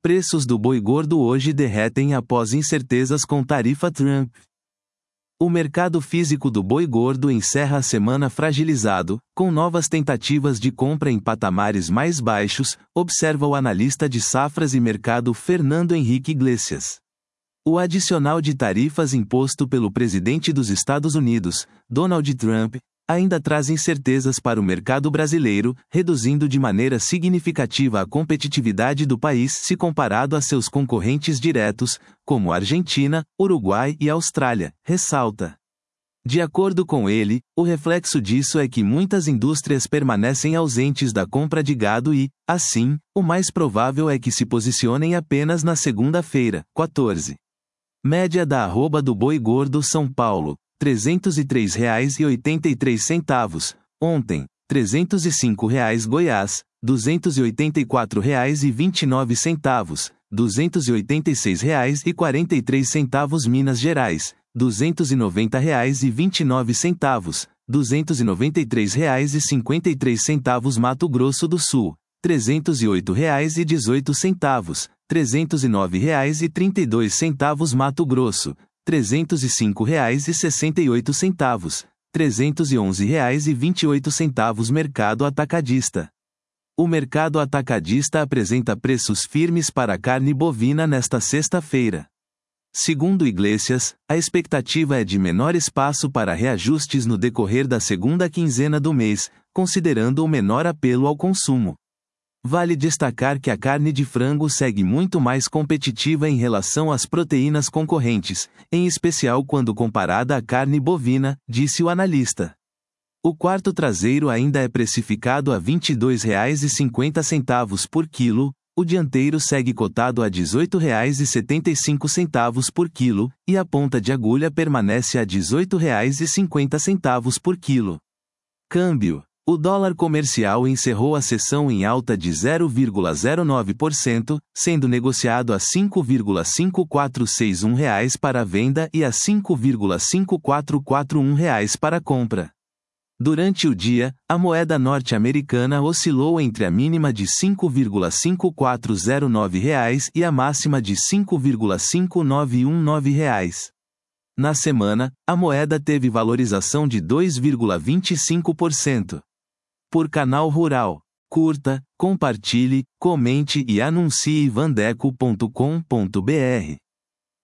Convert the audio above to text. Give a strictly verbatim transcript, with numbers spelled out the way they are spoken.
Preços do boi gordo hoje derretem após incertezas com tarifa Trump. O mercado físico do boi gordo encerra a semana fragilizado, com novas tentativas de compra em patamares mais baixos, observa o analista de safras e mercado Fernando Henrique Iglesias. O adicional de tarifas imposto pelo presidente dos Estados Unidos, Donald Trump, ainda traz incertezas para o mercado brasileiro, reduzindo de maneira significativa a competitividade do país se comparado a seus concorrentes diretos, como Argentina, Uruguai e Austrália, ressalta. De acordo com ele, o reflexo disso é que muitas indústrias permanecem ausentes da compra de gado e, assim, o mais provável é que se posicionem apenas na segunda-feira, quatorze. Média da arroba do boi gordo São Paulo, trezentos e três reais e oitenta e três centavos, ontem, trezentos e cinco reais Goiás, duzentos e oitenta e quatro reais e vinte e nove centavos, duzentos e oitenta e seis reais e quarenta e três centavos Minas Gerais, duzentos e noventa reais e vinte e nove centavos, duzentos e noventa e três reais e cinquenta e três centavos Mato Grosso do Sul, trezentos e oito reais e dezoito centavos, trezentos e nove reais e trinta e dois centavos Mato Grosso, trezentos e cinco reais e sessenta e oito centavos, trezentos e onze reais e vinte e oito centavos Mercado Atacadista. O mercado atacadista apresenta preços firmes para a carne bovina nesta sexta-feira. Segundo Iglesias, a expectativa é de menor espaço para reajustes no decorrer da segunda quinzena do mês, considerando o menor apelo ao consumo. Vale destacar que a carne de frango segue muito mais competitiva em relação às proteínas concorrentes, em especial quando comparada à carne bovina, disse o analista. O quarto traseiro ainda é precificado a vinte e dois reais e cinquenta centavos por quilo, o dianteiro segue cotado a dezoito reais e setenta e cinco centavos por quilo, e a ponta de agulha permanece a dezoito reais e cinquenta centavos por quilo. Câmbio. O dólar comercial encerrou a sessão em alta de zero vírgula zero nove por cento, sendo negociado a cinco vírgula cinco quatro seis um reais para a venda e a cinco vírgula cinco quatro quatro um reais para a compra. Durante o dia, a moeda norte-americana oscilou entre a mínima de cinco vírgula cinco quatro zero nove reais e a máxima de cinco vírgula cinco nove um nove reais. Na semana, a moeda teve valorização de dois vírgula vinte e cinco por cento. Por Canal Rural. Curta, compartilhe, comente e anuncie vandeco ponto com ponto br.